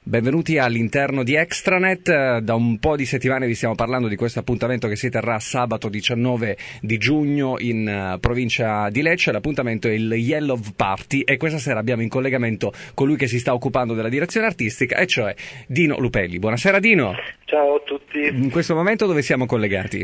Benvenuti all'interno di Extranet. Da un po' di settimane vi stiamo parlando di questo appuntamento che si terrà sabato 19 di giugno in provincia di Lecce. L'appuntamento è il Yellow Party e questa sera abbiamo in collegamento colui che si sta occupando della direzione artistica, e cioè Dino Lupelli. Buonasera Dino. Ciao a tutti. In questo momento dove siamo collegati?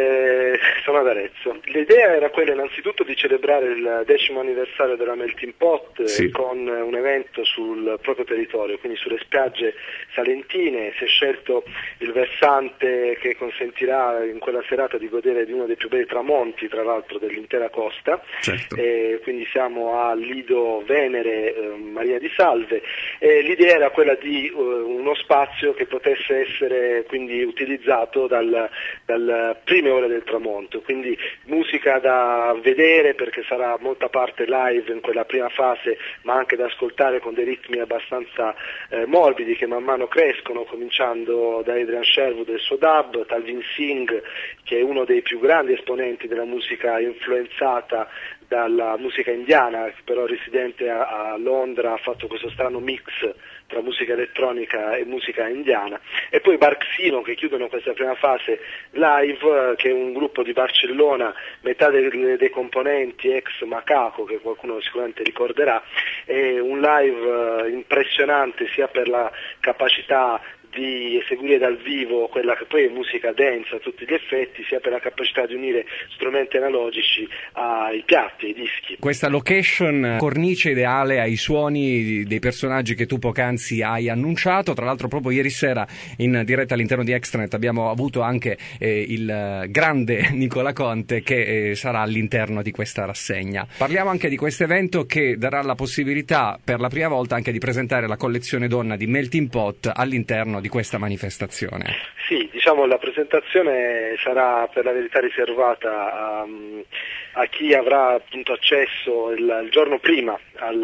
Sono ad Arezzo. L'idea era quella innanzitutto di celebrare il 10° anniversario della Melting Pot con un evento sul proprio territorio, quindi sulle spiagge salentine. Si è scelto il versante che consentirà in quella serata di godere di uno dei più bei tramonti, tra l'altro, dell'intera costa. Certo. Quindi siamo a Lido Venere, Maria di Salve. L'idea era quella di uno spazio che potesse essere quindi utilizzato dal prime ore del tramonto, quindi musica da vedere perché sarà molta parte live in quella prima fase, ma anche da ascoltare con dei ritmi abbastanza morbidi che man mano crescono, cominciando da Adrian Sherwood e il suo dub, Talvin Singh, che è uno dei più grandi esponenti della musica influenzata dalla musica indiana, però residente a Londra, ha fatto questo strano mix tra musica elettronica e musica indiana, e poi Barxino, che chiudono questa prima fase live, che è un gruppo di Barcellona, metà dei componenti ex Macaco, che qualcuno sicuramente ricorderà. È un live impressionante sia per la capacità di eseguire dal vivo quella che poi è musica dance a tutti gli effetti, sia per la capacità di unire strumenti analogici ai piatti, ai dischi. Questa location, cornice ideale ai suoni dei personaggi che tu poc'anzi hai annunciato. Tra l'altro proprio ieri sera in diretta all'interno di Extranet abbiamo avuto anche il grande Nicola Conte che sarà all'interno di questa rassegna. Parliamo anche di questo evento che darà la possibilità per la prima volta anche di presentare la collezione donna di Melting Pot all'interno di questa manifestazione. Sì, diciamo la presentazione sarà per la verità riservata a chi avrà appunto accesso il giorno prima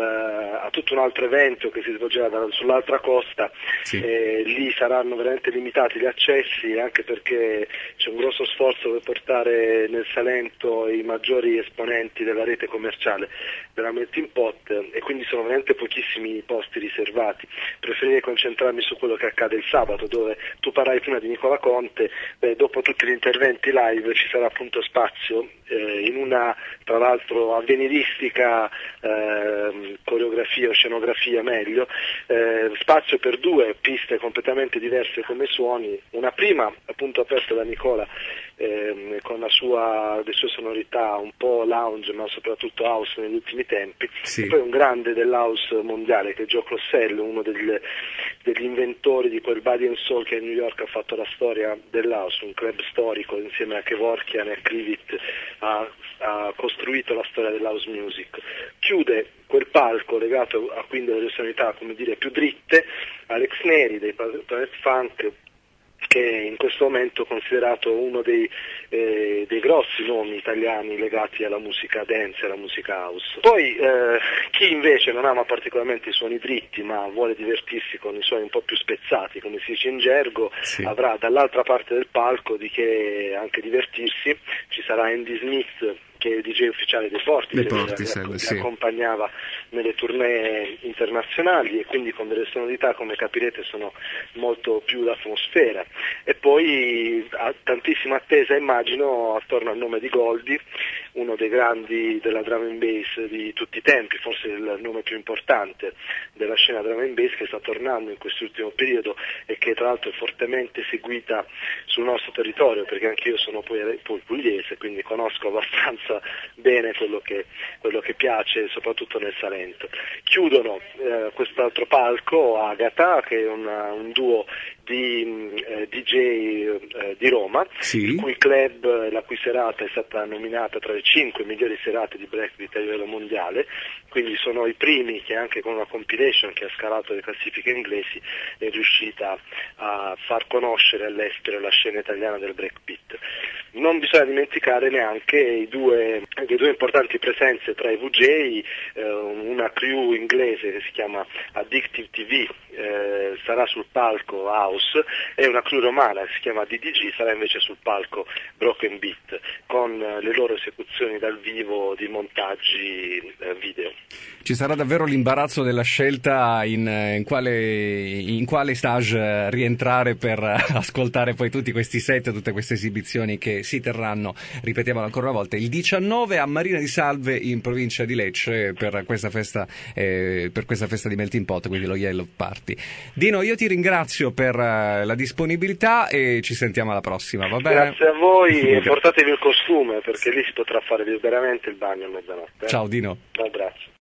a tutto un altro evento che si svolgerà sull'altra costa. Sì. Lì saranno veramente limitati gli accessi, anche perché c'è un grosso sforzo per portare nel Salento i maggiori esponenti della rete commerciale della Melting Pot, e quindi sono veramente pochissimi i posti riservati. Preferirei concentrarmi su quello che accade il sabato, dove tu parlavi prima di Nicola Conte. Dopo tutti gli interventi live ci sarà appunto spazio in una, tra l'altro, avveniristica coreografia o scenografia meglio, spazio per due piste completamente diverse come suoni, una prima appunto aperta da Nicola con le sue sonorità un po' lounge ma soprattutto house negli ultimi tempi, sì. E poi un grande dell'house mondiale che è Joe Clossell, uno degli inventori di quel body and soul che a New York ha fatto la storia dell'house, un club storico insieme a Kevorkian e a Krivit ha costruito la storia dell'house music. Chiude quel palco legato a quindi delle sonorità, come dire, più dritte, Alex Neri dei Planet Funk, che in questo momento è considerato uno dei grossi nomi italiani legati alla musica dance e alla musica house. Poi chi invece non ama particolarmente i suoni dritti ma vuole divertirsi con i suoni un po' più spezzati, come si dice in gergo, sì, avrà dall'altra parte del palco di che anche divertirsi. Ci sarà Andy Smith, che è il DJ ufficiale dei Portishead, sì, accompagnava nelle tournée internazionali, e quindi con delle sonorità, come capirete, sono molto più d'atmosfera. E poi tantissima attesa, immagino, attorno al nome di Goldie, uno dei grandi della drum and bass di tutti i tempi, forse il nome più importante della scena drum and bass, che sta tornando in quest'ultimo periodo e che tra l'altro è fortemente seguita sul nostro territorio, perché anche io sono poi pugliese, quindi conosco abbastanza bene quello che piace, soprattutto nel Salento. Chiudono quest'altro palco Agata, che è un duo di DJ di Roma, sì, il cui club, la cui serata è stata nominata tra le 5 migliori serate di breakbeat a livello mondiale, quindi sono i primi che anche con una compilation che ha scalato le classifiche inglesi è riuscita a far conoscere all'estero la scena italiana del breakbeat. Non bisogna dimenticare neanche le due importanti presenze tra i VJ, una crew inglese che si chiama Addictive TV, sarà sul palco House, e una crew romana che si chiama DDG sarà invece sul palco Broken Beat, con le loro esecuzioni dal vivo di montaggi video. Ci sarà davvero l'imbarazzo della scelta in quale stage rientrare per ascoltare poi tutti questi set, tutte queste esibizioni che si terranno, ripetiamolo ancora una volta, il 19 a Marina di Salve in provincia di Lecce per questa festa di Melting Pot, quindi lo Yellow Party. Dino, io ti ringrazio per la disponibilità e ci sentiamo alla prossima, va bene? Grazie a voi e portatevi il costume, perché lì si potrà fare veramente il bagno a mezzanotte. Ciao Dino. Un abbraccio.